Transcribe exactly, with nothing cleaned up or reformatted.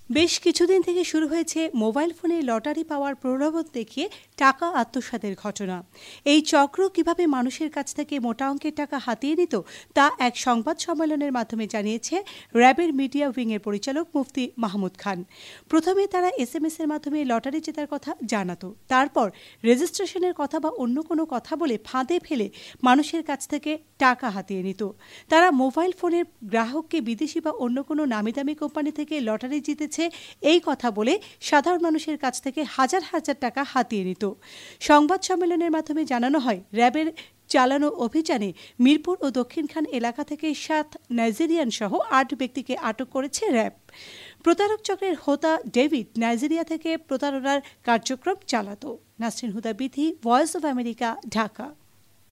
বেশ কিছুদিন থেকে শুরু হয়েছে মোবাইল ফোনে লটারি পাওয়ার প্রলোভন দেখিয়ে টাকা আত্মসাতের ঘটনা। এই চক্র কিভাবে মানুষের কাছ থেকে মোটা অঙ্কের টাকা হাতিয়ে নিত তা এক সংবাদ সম্মেলনের মাধ্যমে জানিয়েছে র্যাবের মিডিয়া উইংয়ের পরিচালক মুফতি মাহমুদ খান। প্রথমে তারা এস এম এস এর মাধ্যমে লটারি জেতার কথা জানাতো, তারপর রেজিস্ট্রেশনের কথা বা অন্য কোনো কথা বলে ফাঁদে ফেলে মানুষের কাছ থেকে টাকা হাতিয়ে নিত। তারা মোবাইল ফোনের গ্রাহককে বিদেশি বা অন্য কোনো নামি দামি কোম্পানি থেকে লটারি জিতেছে এই কথা বলে সাধারণ মানুষের কাছ থেকে হাজার হাজার টাকা হাতিয়ে নিত। সংবাদ সম্মেলনের মাধ্যমে জানানো হয়, র্যাবের চালানো অভিযানে মিরপুর ও দক্ষিণখান এলাকা থেকে সাত নাইজেরিয়ান সহ আট ব্যক্তিকে আটক করেছে র্যাব। প্রতারক চক্রের হোতা ডেভিড নাইজেরিয়া থেকে প্রতারণার কার্যক্রম চালাত। Nasrin Huda Bithi, voice of America, Dhaka.